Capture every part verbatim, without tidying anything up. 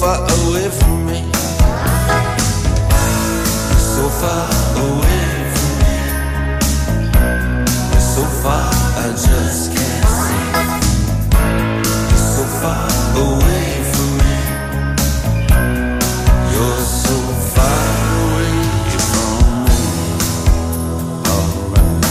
far away from me. You're so far away from me. You're so far, I just can't see. You're so far away from me. You're so far away from me. Alright.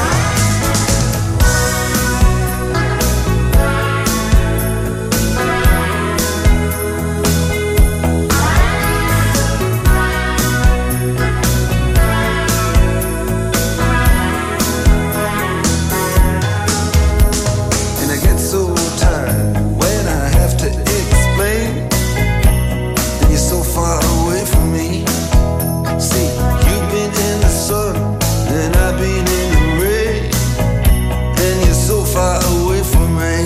And I get so tired when I have to explain that you're so far away from me. See, you've been in the sun and I've been in the rain, and you're so far away from me.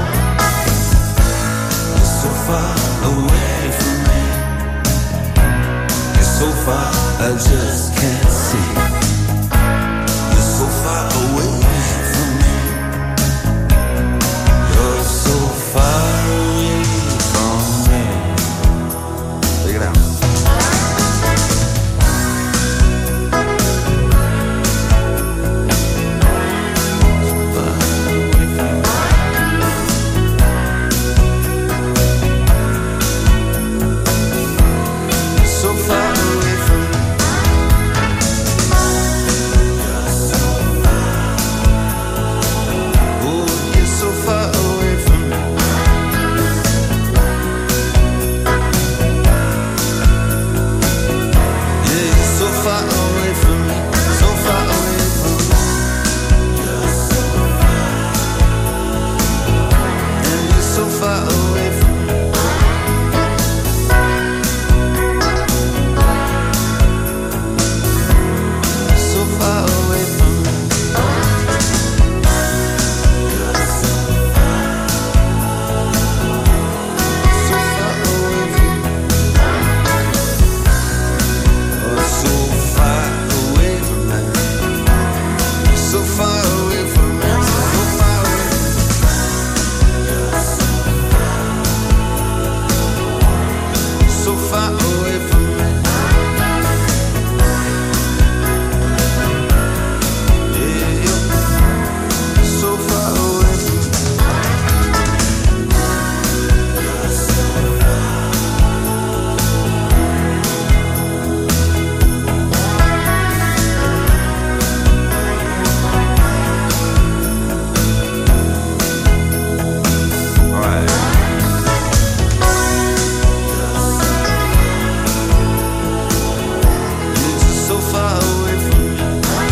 You're so far away from me. You're so far, I just can't see. You're so far away from me. You're so far away from me. Take it out. So far away from me. Oh, you're so far away from me. Yeah, you're so far away from me. So far away from me. And you're so far away from me. So far away from me. So far away from me. Oh, so far away from me. So far away from me. So far away. So far away from me. Yeah, yeah. So far away from me. Alright. You're just so far away from me.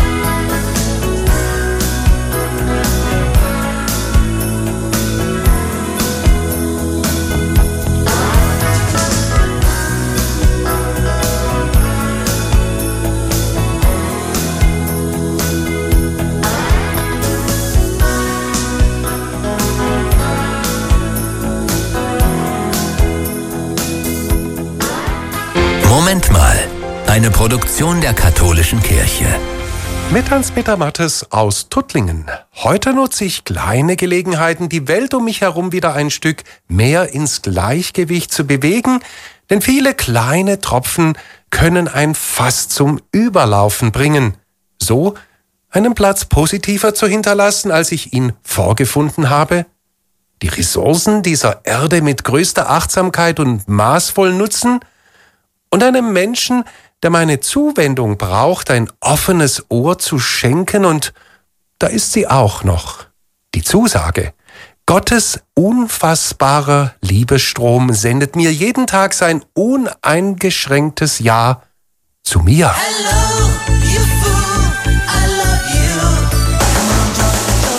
Moment mal. Eine Produktion der Katholischen Kirche. Mit Hans-Peter Mattes aus Tuttlingen. Heute nutze ich kleine Gelegenheiten, die Welt um mich herum wieder ein Stück mehr ins Gleichgewicht zu bewegen, denn viele kleine Tropfen können ein Fass zum Überlaufen bringen. So einen Platz positiver zu hinterlassen, als ich ihn vorgefunden habe. Die Ressourcen dieser Erde mit größter Achtsamkeit und maßvoll nutzen und einem Menschen, der meine Zuwendung braucht, ein offenes Ohr zu schenken, und da ist sie auch noch. Die Zusage. Gottes unfassbarer Liebesstrom sendet mir jeden Tag sein uneingeschränktes Ja zu mir. Hello, you fool, I love you. Come on, join the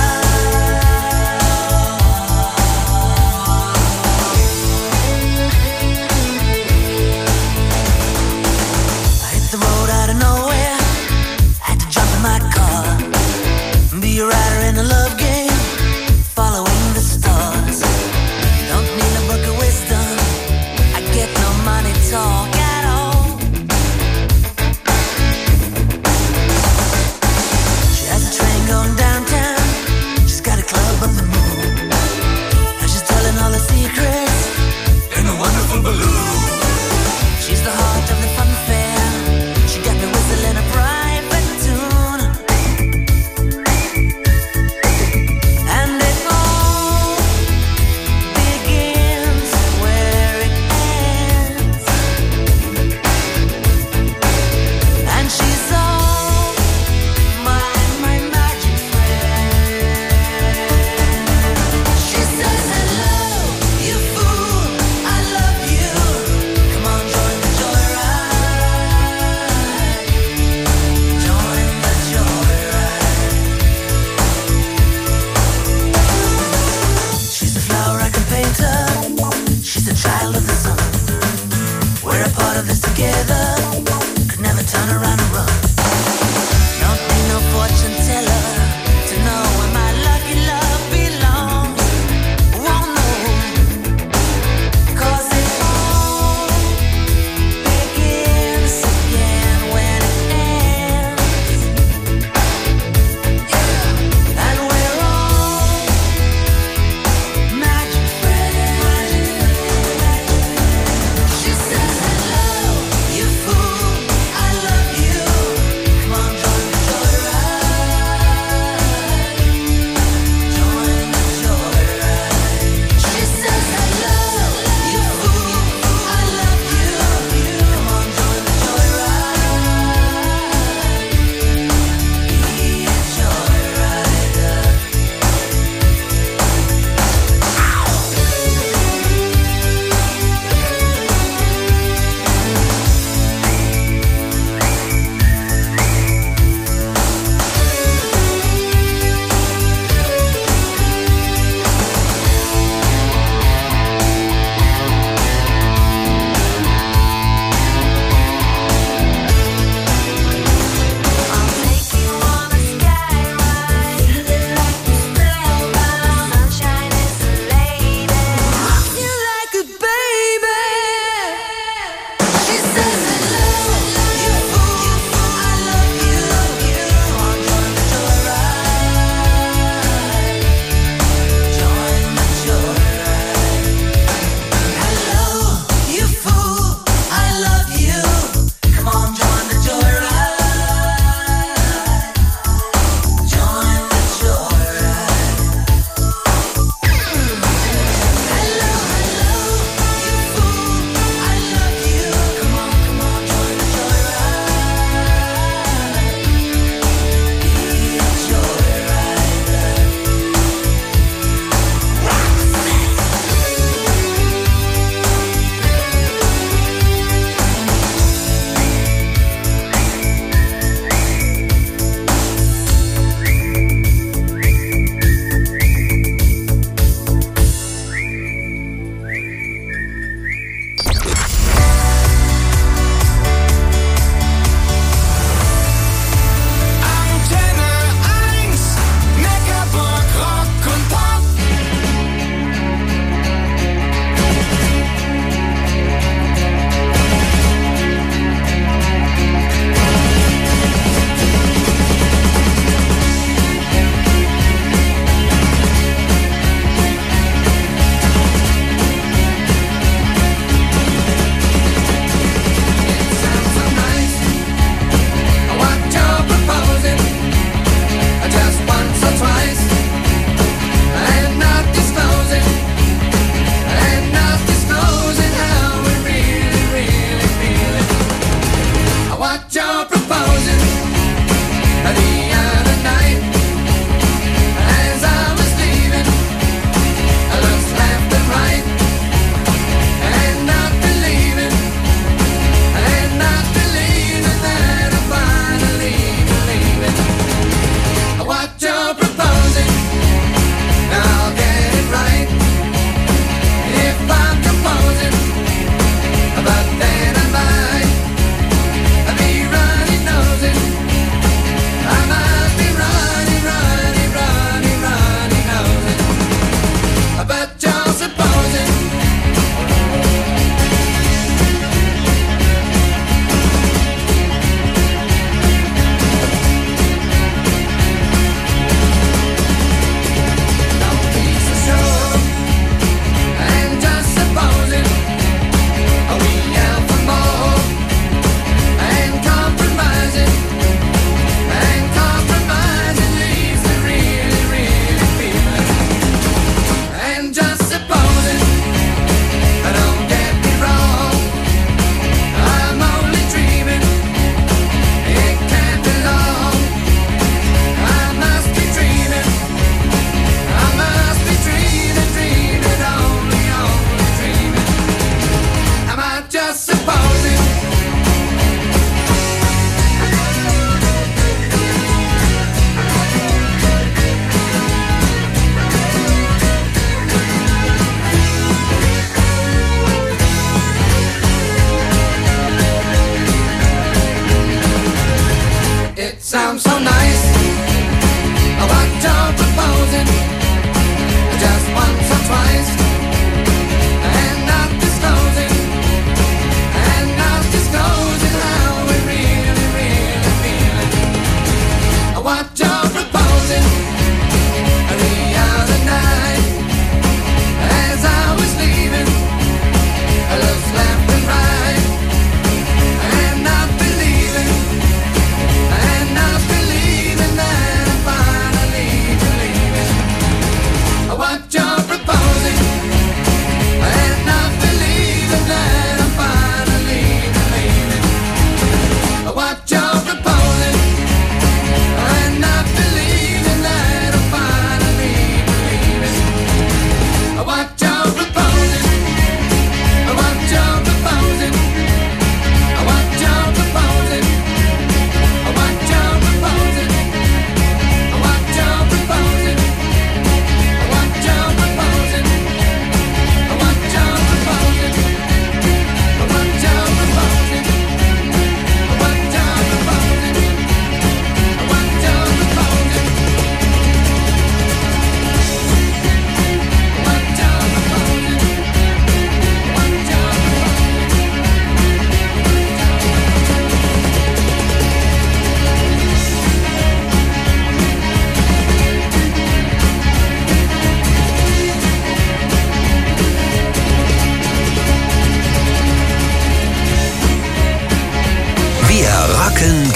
I hit the road out of nowhere, had to jump in my car, be a rider in a love game, following the stars. Don't need a book of wisdom, I get no money talk at all. together, could never turn around and run. Don't need no fortune teller to know where my lucky love belongs. Won't know, 'cause it all begins again when it ends. Yeah, and we're all magic friends. She says hello, you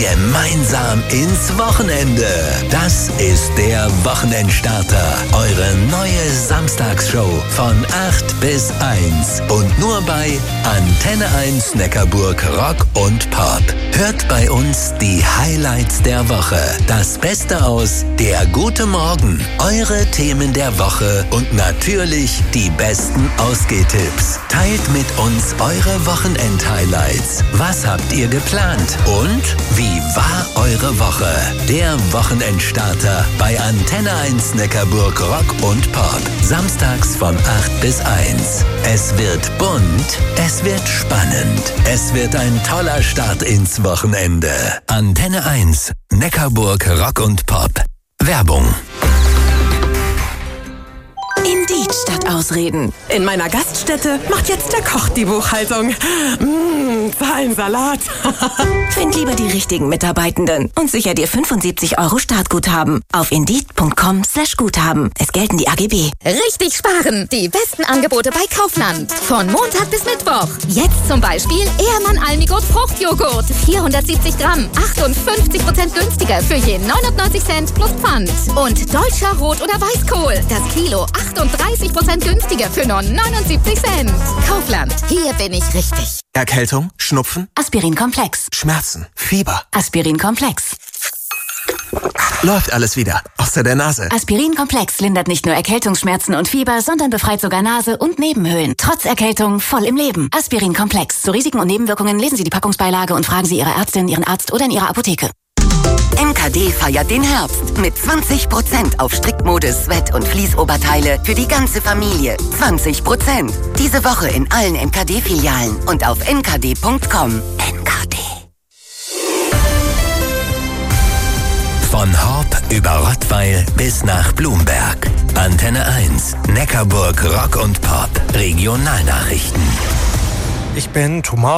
gemeinsam ins Wochenende. Das ist der Wochenendstarter, eure neue Samstagsshow von acht bis eins und nur bei Antenne eins Neckarburg Rock und Pop. Hört bei uns die Highlights der Woche, das Beste aus Der gute Morgen, eure Themen der Woche und natürlich die besten Ausgehtipps. Teilt mit uns eure Wochenend-Highlights. Was habt ihr geplant? Und wie war eure Woche? Der Wochenendstarter bei Antenne eins Neckarburg Rock und Pop. Samstags von acht bis eins. Es wird bunt, es wird spannend. Es wird ein toller Start ins Wochenende. Antenne eins Neckarburg Rock und Pop. Werbung. Indeed statt Ausreden. In meiner Gaststätte macht jetzt der Koch die Buchhaltung. Mmh, Zahlensalat. Find lieber die richtigen Mitarbeitenden und sicher dir fünfundsiebzig Euro Startguthaben auf indeed punkt com slash Guthaben. Es gelten die A G B. Richtig sparen. Die besten Angebote bei Kaufland. Von Montag bis Mittwoch. Jetzt zum Beispiel Ehrmann Almigurt Fruchtjoghurt. vierhundertsiebzig Gramm. achtundfünfzig Prozent günstiger für je neunundneunzig Cent plus Pfand. Und deutscher Rot- oder Weißkohl. Das Kilo achtunddreißig Prozent günstiger für nur neunundsiebzig Cent. Kaufland. Hier bin ich richtig. Erkältung, Schnupfen, Aspirin-Komplex. Schmerzen, Fieber. Aspirin-Komplex. Läuft alles wieder. Außer der Nase. Aspirin-Komplex lindert nicht nur Erkältungsschmerzen und Fieber, sondern befreit sogar Nase und Nebenhöhlen. Trotz Erkältung voll im Leben. Aspirin-Komplex. Zu Risiken und Nebenwirkungen lesen Sie die Packungsbeilage und fragen Sie Ihre Ärztin, Ihren Arzt oder in Ihrer Apotheke. N K D feiert den Herbst mit zwanzig Prozent auf Strickmode, Sweat- und Fließoberteile für die ganze Familie. zwanzig Prozent. Diese Woche in allen N K D-Filialen und auf n k d punkt com. N K D. Von Horb über Rottweil bis nach Blumberg. Antenne eins Neckarburg Rock und Pop. Regionalnachrichten. Ich bin Thomas.